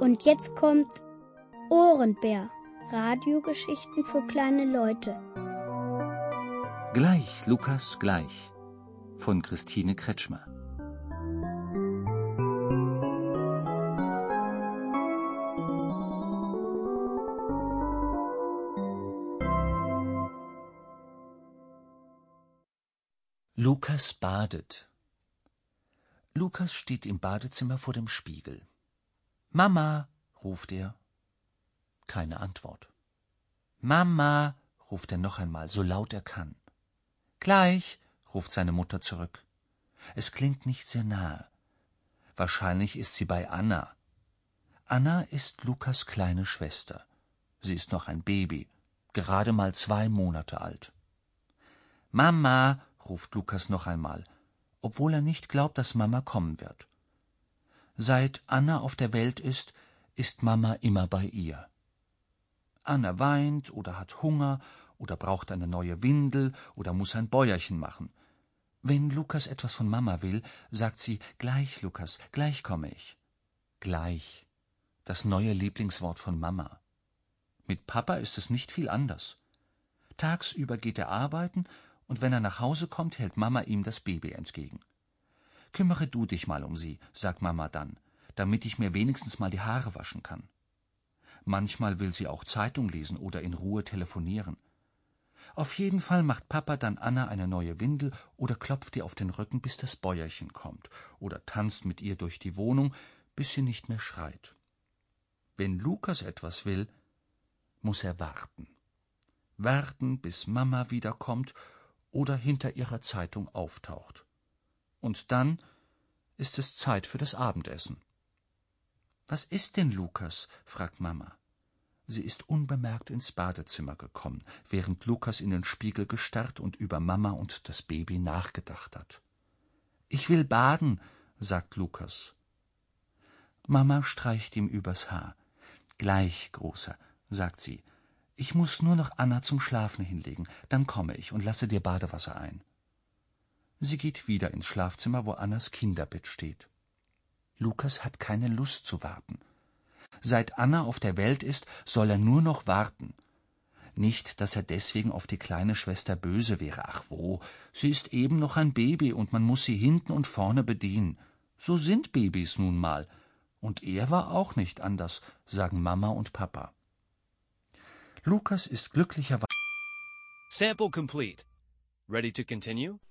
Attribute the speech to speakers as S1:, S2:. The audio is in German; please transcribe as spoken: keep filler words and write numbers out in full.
S1: Und jetzt kommt Ohrenbär. Radiogeschichten für kleine Leute.
S2: Gleich, Lukas, gleich. Von Christine Kretschmer. Lukas badet. Lukas steht im Badezimmer vor dem Spiegel. »Mama«, ruft er. Keine Antwort. »Mama«, ruft er noch einmal, so laut er kann. »Gleich«, ruft seine Mutter zurück. Es klingt nicht sehr nahe. Wahrscheinlich ist sie bei Anna. Anna ist Lukas kleine Schwester. Sie ist noch ein Baby, gerade mal zwei Monate alt. »Mama«, ruft Lukas noch einmal, obwohl er nicht glaubt, dass Mama kommen wird. Seit Anna auf der Welt ist, ist Mama immer bei ihr. Anna weint oder hat Hunger oder braucht eine neue Windel oder muss ein Bäuerchen machen. Wenn Lukas etwas von Mama will, sagt sie, »Gleich, Lukas, gleich komme ich.« Gleich, das neue Lieblingswort von Mama. Mit Papa ist es nicht viel anders. Tagsüber geht er arbeiten, und wenn er nach Hause kommt, hält Mama ihm das Baby entgegen. »Kümmere du dich mal um sie«, sagt Mama dann, »damit ich mir wenigstens mal die Haare waschen kann.« Manchmal will sie auch Zeitung lesen oder in Ruhe telefonieren. Auf jeden Fall macht Papa dann Anna eine neue Windel oder klopft ihr auf den Rücken, bis das Bäuerchen kommt, oder tanzt mit ihr durch die Wohnung, bis sie nicht mehr schreit. Wenn Lukas etwas will, muss er warten. Warten, bis Mama wiederkommt oder hinter ihrer Zeitung auftaucht. Und dann ist es Zeit für das Abendessen. »Was ist denn, Lukas?« fragt Mama. Sie ist unbemerkt ins Badezimmer gekommen, während Lukas in den Spiegel gestarrt und über Mama und das Baby nachgedacht hat. »Ich will baden«, sagt Lukas. Mama streicht ihm übers Haar. »Gleich, Großer«, sagt sie. »Ich muss nur noch Anna zum Schlafen hinlegen, dann komme ich und lasse dir Badewasser ein.« Sie geht wieder ins Schlafzimmer, wo Annas Kinderbett steht. Lukas hat keine Lust zu warten. Seit Anna auf der Welt ist, soll er nur noch warten. Nicht, dass er deswegen auf die kleine Schwester böse wäre. Ach wo, sie ist eben noch ein Baby und man muss sie hinten und vorne bedienen. So sind Babys nun mal. Und er war auch nicht anders, sagen Mama und Papa. Lukas ist glücklicherweise...
S3: Sample complete. Ready to continue?